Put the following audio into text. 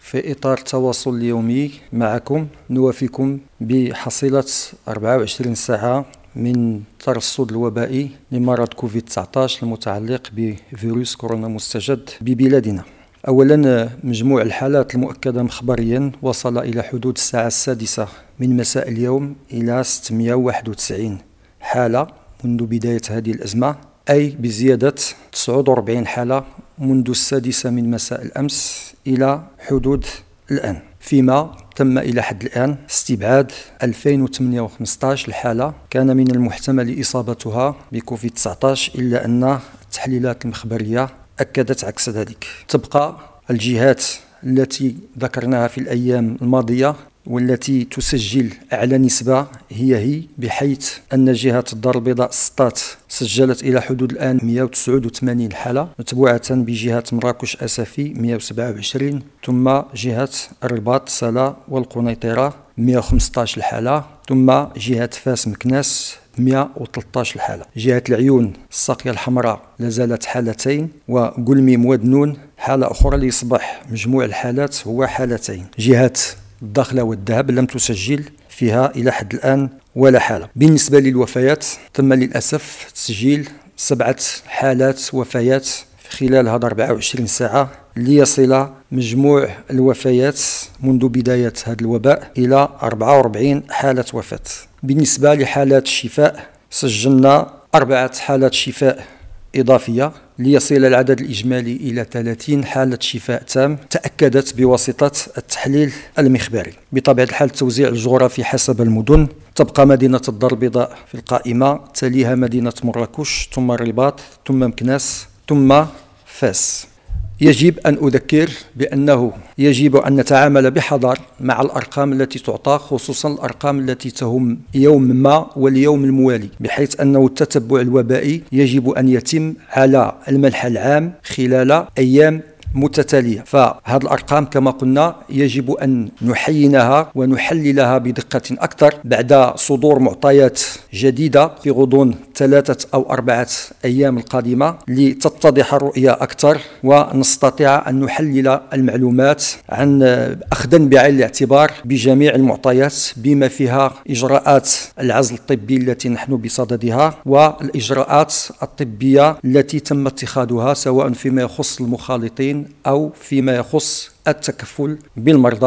في إطار التواصل اليومي معكم نوافيكم بحصيلة 24 ساعة من الترصد الوبائي لمرض كوفيد-19 المتعلق بفيروس كورونا مستجد ببلادنا. أولا، مجموع الحالات المؤكدة مخبريا وصل إلى حدود الساعة 6 من مساء اليوم إلى 691 حالة منذ بداية هذه الأزمة، أي بزيادة 49 حالة منذ 6 من مساء الأمس إلى حدود الآن، فيما تم إلى حد الآن استبعاد 2015 الحالة كان من المحتمل إصابتها بكوفيد-19، إلا أن التحليلات المخبرية أكدت عكس ذلك. تبقى الجهات التي ذكرناها في الأيام الماضية والتي تسجل أعلى نسبة هي بحيث أن جهة الدار البيضاء سطات سجلت إلى حدود الآن 189 حالة، متبوعة بجهة مراكش أسفي 127، ثم جهة الرباط سلا والقنيطرة 115 حالة، ثم جهة فاس مكناس 113 حالة. جهة العيون الساقية الحمراء لازالت حالتين، وقلميم ودنون حالة أخرى ليصبح مجموع الحالات هو حالتين. جهة الداخلة والذهب لم تسجل فيها إلى حد الآن ولا حالة. بالنسبة للوفيات تم للأسف تسجيل 7 حالات وفيات خلال هذا 24 ساعة، ليصل مجموع الوفيات منذ بداية هذا الوباء إلى 44 حالة وفاة. بالنسبة لحالات الشفاء سجلنا 4 حالات شفاء إضافية ليصل العدد الإجمالي إلى 30 حالة شفاء تام تأكدت بواسطة التحليل المخبري. بطبيعة الحال التوزيع الجغرافي حسب المدن، تبقى مدينة الدار البيضاء في القائمة، تليها مدينة مراكش، ثم الرباط، ثم مكناس، ثم فاس. يجب أن أذكر بأنه يجب أن نتعامل بحذر مع الأرقام التي تعطى، خصوصا الأرقام التي تهم يوم ما واليوم الموالي، بحيث أنه التتبع الوبائي يجب أن يتم على المنحى العام خلال أيام متتالية. فهذه الأرقام كما قلنا يجب أن نحينها ونحللها بدقة أكثر بعد صدور معطيات جديدة في غضون 3 أو 4 أيام القادمة، لتتضح الرؤية أكثر ونستطيع أن نحلل المعلومات عن أخذا بعين الاعتبار بجميع المعطيات، بما فيها إجراءات العزل الطبي التي نحن بصددها والإجراءات الطبية التي تم اتخاذها، سواء فيما يخص المخالطين أو فيما يخص التكفل بالمرضى.